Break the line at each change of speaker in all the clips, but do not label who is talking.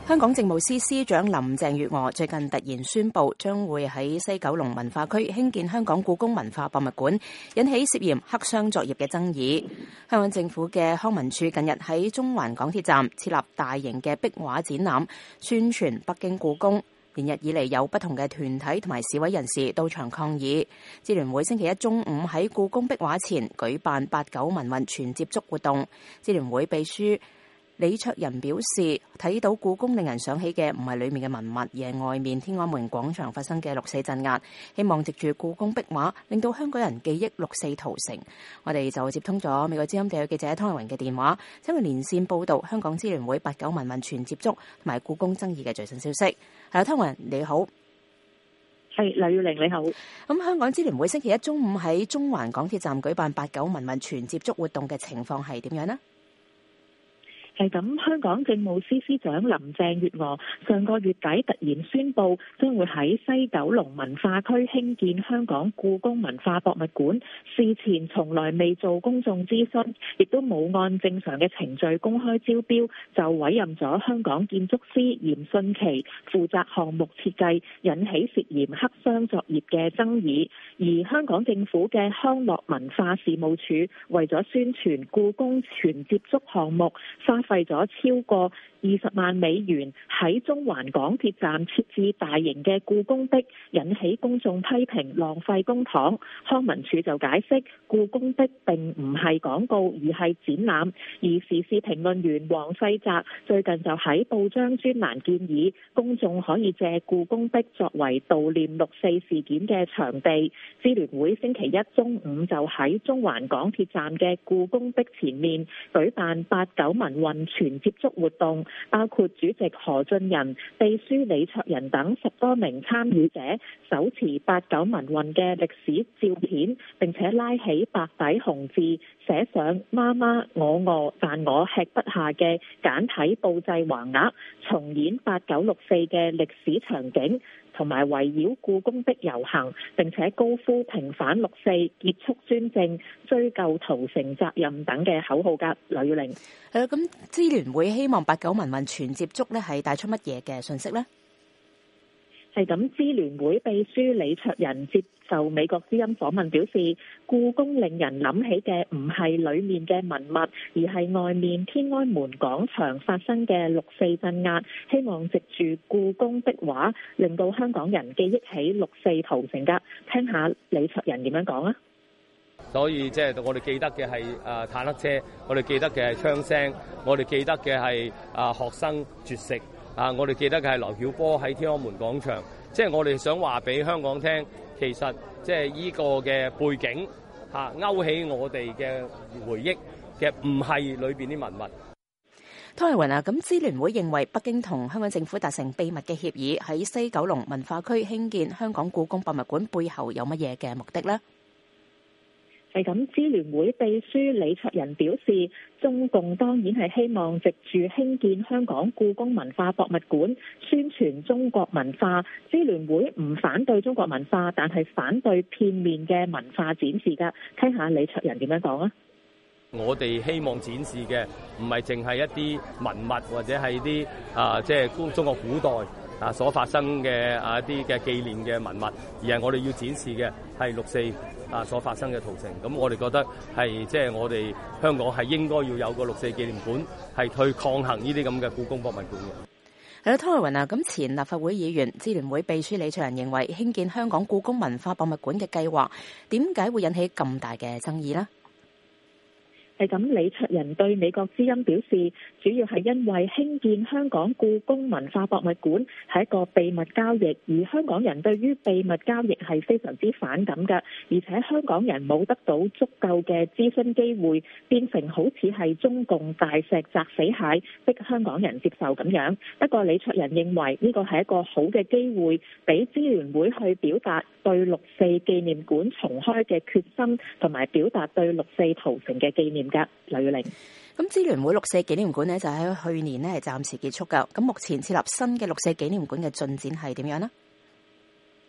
香港政務司司長林鄭月娥最近突然宣布，將會喺西九龍文化區興建香港故宮文化博物館，引起涉嫌黑箱作業嘅爭議。香港政府嘅康文署近日喺中環港鐵站設立大型嘅壁畫展覽，宣傳北京故宮。連日以嚟有不同嘅團體同埋示威人士到場抗議。支聯會星期一中午喺故宮壁畫前舉辦8·9民運全接觸活動。支聯會秘書李卓人表示，睇到故宮令人想起嘅唔係裏面嘅文物，而係外面天安門廣場發生嘅六四鎮壓。希望藉住故宮壁畫，令到香港人記憶六四屠城。我哋就接通咗美國之音地區記者湯慧雲嘅電話，請佢連線報道香港支聯會8·9民運全接觸同埋故宮爭議嘅最新消息。係啦，湯慧雲你好。
係，劉耀玲你好。
咁香港支聯會星期一中午喺中環港鐵站舉辦8·9民運全接觸活動嘅情況係點樣呢？
係咁，香港政務司司長林鄭月娥上個月底突然宣布，將會喺西九龍文化區興建香港故宮文化博物館。事前從來未做公眾諮詢，亦都冇按正常嘅程序公開招標，就委任咗香港建築師嚴迅奇負責項目設計，引起涉嫌黑箱作業嘅爭議。而香港政府嘅康樂文化事務署為咗宣傳故宮全接觸項目，花費咗超過20萬美元喺中環港鐵站設置大型嘅故宮壁，引起公眾批評浪費公帑。康文署就解釋，故宮壁並唔係廣告，而係展覽。而時事評論員黃世澤最近就喺報章專欄建議，公眾可以借故宮壁作為悼念六四事件嘅場地。支聯會星期一中午就喺中環港鐵站嘅故宮壁前面舉辦8·9民運全接觸活動，包括主席何俊仁、秘書李卓人等10多名參與者手持8·9民運嘅歷史照片，並且拉起白底紅字寫上媽媽我餓但我吃不下嘅簡體布製橫額，重演8·9六四嘅歷史場景，同埋圍繞故宮壁遊行，並且高呼平反六四、結束專政、追究屠城責任等嘅口號㗎。劉耀玲，
咁支聯會希望8·9民運全接觸咧，係帶出乜嘢嘅信息呢？
係咁，支聯會秘書李卓人接受美國之音訪問表示，故宮令人諗起嘅唔係裡面嘅文物，而係外面天安門廣場發生嘅六四鎮壓。希望藉住故宮壁畫，令到香港人記憶起六四屠城㗎。聽下李卓人點樣講啊！
所以即係我哋記得嘅係坦克車，我哋記得嘅係槍聲，我哋記得嘅係學生絕食。我哋記得嘅係劉曉波喺天安門廣場，即係我哋想話俾香港聽，其實即係呢個嘅背景勾起我哋嘅回憶嘅，唔係裏邊啲文物。
湯慧雲啊，咁支聯會認為北京同香港政府達成秘密嘅協議，喺西九龍文化區興建香港故宮博物館背後有乜嘢嘅目的呢？
係咁，支聯會秘書李卓人表示，中共當然係希望藉住興建香港故宮文化博物館，宣傳中國文化。支聯會唔反對中國文化，但係反對片面嘅文化展示㗎。聽下李卓人點樣講啊！
我哋希望展示嘅唔係淨係一啲文物，或者係啲即係中國古代所發生嘅一啲嘅紀念嘅文物，而係我哋要展示嘅係六四所發生嘅屠城。咁我哋覺得係即係我哋香港係應該要有個六四紀念館，係去抗衡呢啲咁嘅故宮博物館嘅。
係啦，湯慧雲啊，咁前立法會議員、支聯會秘書李卓人認為興建香港故宮文化博物館嘅計劃點解會引起咁大嘅爭議呢？
係咁，李卓人對美國之音表示，主要係因為興建香港故宮文化博物館係一個秘密交易，而香港人對於秘密交易係非常之反感㗎，而且香港人冇得到足夠嘅諮詢機會，變成好似係中共大石砸死蟹，逼香港人接受咁樣。不過李卓人認為呢個係一個好嘅機會，俾支聯會去表達對六四紀念館重開嘅決心，同埋表達對六四屠城嘅紀念。劉耀玲，
咁支聯會六四紀念館呢，就喺去年呢係暫時結束噶。咁目前設立新嘅六四紀念館嘅進展係點樣呢？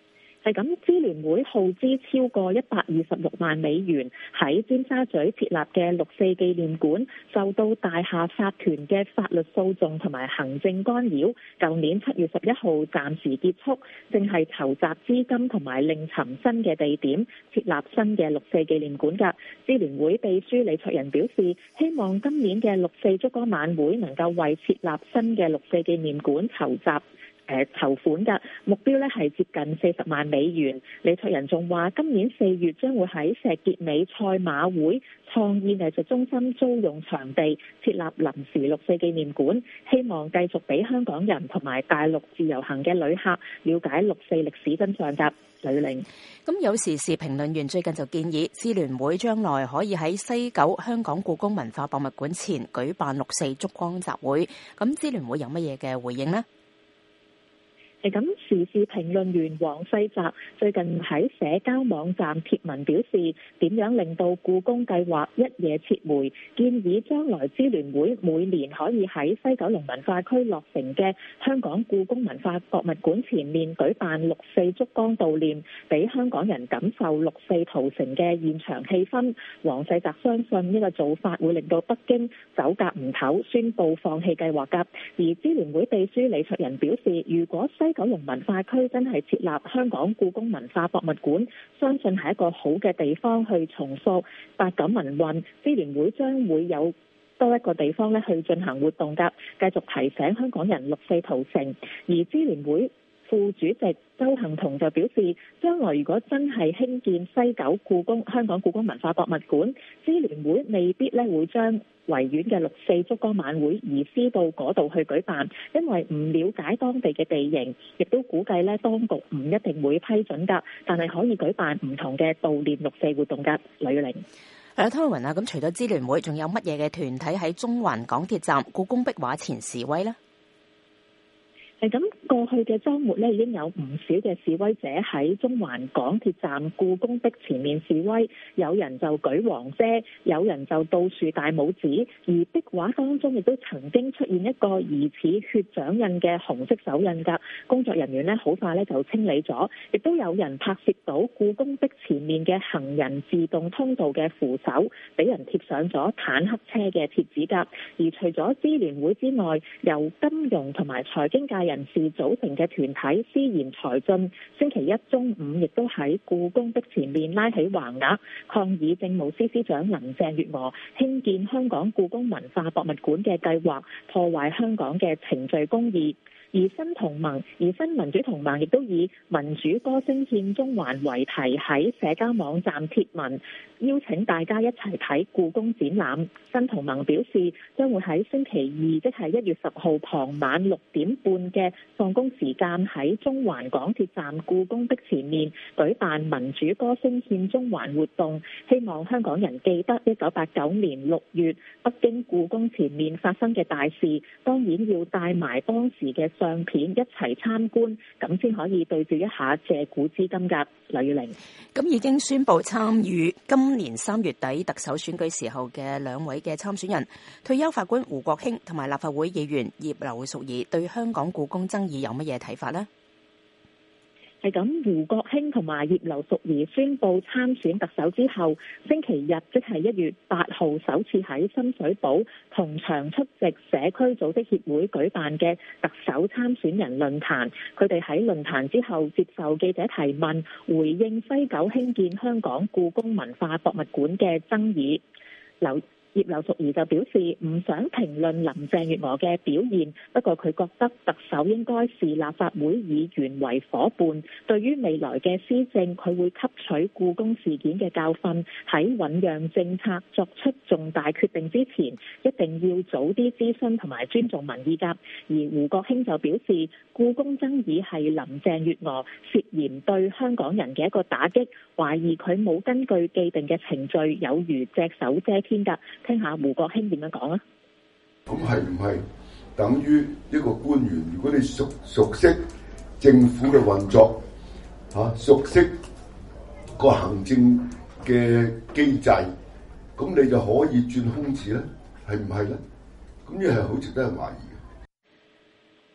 係咁，支聯會耗資超過126萬美元喺尖沙咀設立嘅六四紀念館，受到大廈法團嘅法律訴訟同埋行政干擾，舊年7月11號暫時結束，正係籌集資金同埋另尋新嘅地點設立新嘅六四紀念館㗎。支聯會秘書李卓人表示，希望今年嘅六四燭光晚會能夠為設立新嘅六四紀念館籌款嘅目標咧係接近40萬美元。李卓人仲話，今年4月將會喺石硤尾賽馬會創意藝術中心租用場地設立臨時六四紀念館，希望繼續俾香港人同埋大陸自由行嘅旅客了解六四歷史真相㗎。呂玲，
咁有時事評論員最近就建議，支聯會將來可以喺西九香港故宮文化博物館前舉辦六四燭光集會。咁支聯會有乜嘢嘅回應呢？
係咁，時事評論員黃世澤最近喺社交網站貼文表示，點樣令到故宮計劃一夜撤回，建議將來支聯會每年可以喺西九龍文化區落成嘅香港故宮文化博物館前面舉辦六四燭光悼念，俾香港人感受六四屠城嘅現場氣氛。黃世澤相信呢個做法會令到北京走夾唔唞，宣布放棄計劃㗎。而支聯會秘書李卓人表示，如果西九龍文化區真係設立香港故宮文化博物館，相信係一個好嘅地方去重塑八九民運。支聯會將會有多一個地方咧去進行活動㗎，繼續提醒香港人六四屠城。而支聯會副主席周幸彤就表示，將來如果真係興建西九香港故宮文化博物館，支聯會未必咧會將維園嘅六四燭光晚會移師到嗰度去舉辦，因為唔了解當地嘅地形，亦都估計咧當局唔一定會批准㗎，但係可以舉辦唔同嘅悼念六四活動㗎。呂玲，
係啦，湯雲啊，咁除咗支聯會，仲有乜嘢嘅團體喺中環港鐵站故宮壁畫前示威呢？
係咁，過去嘅週末咧已經有唔少嘅示威者喺中環港鐵站故宮壁前面示威，有人就舉黃遮，有人就倒豎大拇指，而壁畫當中亦都曾經出現一個疑似血掌印嘅紅色手印㗎。工作人員呢好快呢就清理咗，亦都有人拍攝到故宮壁前面嘅行人自動通道嘅扶手俾人貼上咗坦克車嘅貼紙㗎。而除咗支聯會之外，由金融同埋財經界人士組成嘅團體思言財進，星期一中午亦都喺故宮壁前面拉起橫額，抗議政務司司長林鄭月娥興建香港故宮文化博物館嘅計劃，破壞香港嘅程序公義。而新民主同盟亦都以民主歌聲獻中環為題喺社交網站貼文，邀請大家一齊睇故宮展覽。新同盟表示將會喺星期二，即係1月10號傍晚6點半嘅放工時間，喺中環港鐵站故宮壁前面舉辦民主歌聲獻中環活動，希望香港人記得1989年6月北京故宮前面發生嘅大事，當然要帶埋當時嘅相片一齊參觀，咁先可以對照一下借古資今㗎。呂玲，
咁已經宣布參與今年3月底特首選舉時候嘅兩位嘅參選人，退休法官胡國興同埋立法會議員葉劉淑儀，對香港故宮爭議有乜嘢睇法呢？
係咁，胡國興同埋葉劉淑儀宣布參選特首之後，星期日即係1月8號首次喺深水埗同場出席社區組織協會舉辦嘅特首參選人論壇。佢哋喺論壇之後接受記者提問，回應西九興建香港故宮文化博物館嘅爭議。葉劉淑儀就表示唔想評論林鄭月娥嘅表現，不過佢覺得特首應該視立法會議員為夥伴，對於未來嘅施政，佢會吸取故宮事件嘅教訓，喺醞釀政策作出重大決定之前，一定要早啲諮詢同埋尊重民意㗎。而胡國興就表示，故宮爭議係林鄭月娥涉嫌對香港人嘅一個打擊，懷疑佢冇根據既定嘅程序，有如隻手遮天㗎。聽下胡國興點樣講啊？
咁係唔係等於一個官員？如果你熟悉政府嘅運作，熟悉個行政嘅機制，咁你就可以轉空子咧？係唔係咧？咁呢係好值得人懷疑嘅。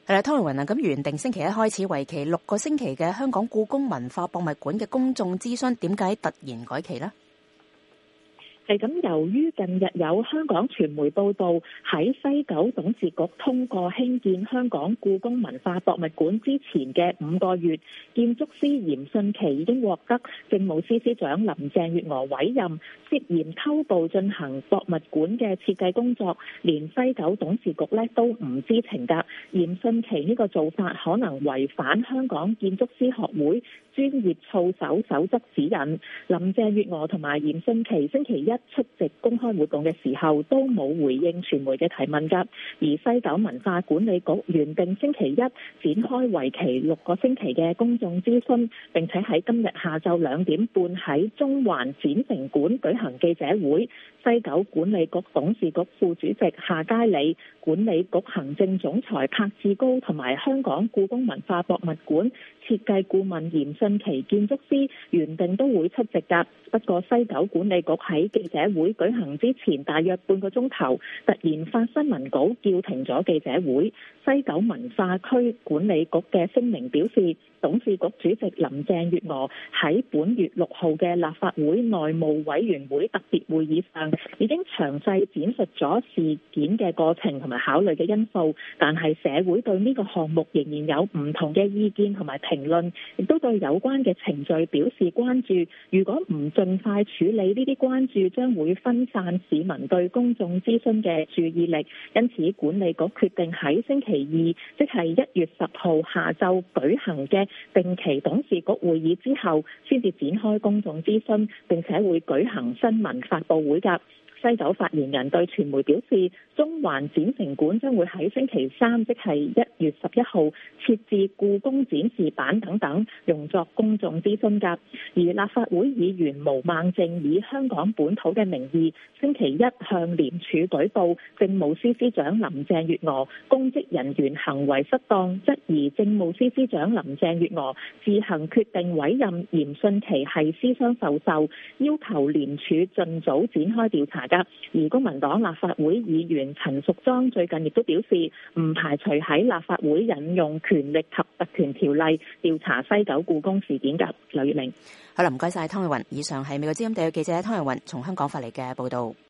係啦，湯玉雲啊，咁原定星期一開始為期6個星期嘅香港故宮文化博物館嘅公眾諮詢，點解突然改期呢？
係咁，由於近日有香港傳媒報道，喺西九董事局通過興建香港故宮文化博物館之前嘅5個月，建築師嚴迅奇已經獲得政務司司長林鄭月娥委任，涉嫌偷步進行博物館嘅設計工作，連西九董事局都唔知情㗎。嚴迅奇呢個做法可能違反香港建築師學會專業操守守則指引。林鄭月娥同埋嚴迅奇星期一出席公開活動嘅時候都冇回應傳媒嘅提問㗎。而西九文化管理局原定星期一展開為期6個星期嘅公眾諮詢，並且喺今日下晝2點半喺中環展城館舉行記者會。西九管理局董事局副主席夏佳理、管理局行政總裁柏志高同埋香港故宮文化博物館設計顧問嚴迅奇建築師原定都會出席㗎。不過西九管理局喺記者會舉行之前大約半個鐘頭，突然發新聞稿叫停咗記者會。西九文化區管理局嘅聲明表示，董事局主席林鄭月娥喺本月6號嘅立法會內務委員會特別會議上，已經詳細展述咗事件嘅過程同埋考慮嘅因素，但係社會對呢個項目仍然有唔同嘅意見同埋評論，亦都對有關嘅程序表示關注。如果唔盡快處理呢啲關注，將會分散市民對公眾諮詢嘅注意力。因此，管理局決定喺星期2，即係1月10號下晝舉行嘅定期董事局會議之後，先至展開公眾諮詢，並且會舉行新聞發佈會㗎。西九發言人對傳媒表示，中環展城館將會喺星期3，即係1月11號設置故宮展示板等等，用作公眾諮詢㗎。而立法會議員毛孟靜以香港本土嘅名義，星期一向廉署舉報政務司司長林鄭月娥公職人員行為失當，質疑政務司司長林鄭月娥自行決定委任嚴迅奇係私相授受，要求廉署盡早展開調查。而公民黨立法會議員陳淑莊最近亦都表示，唔排除喺立法會引用權力及特權條例調查西九故宮事件㗎。劉月玲，
好啦，唔該晒湯玉雲。以上係美國之音地嘅記者湯玉雲從香港發嚟嘅報道。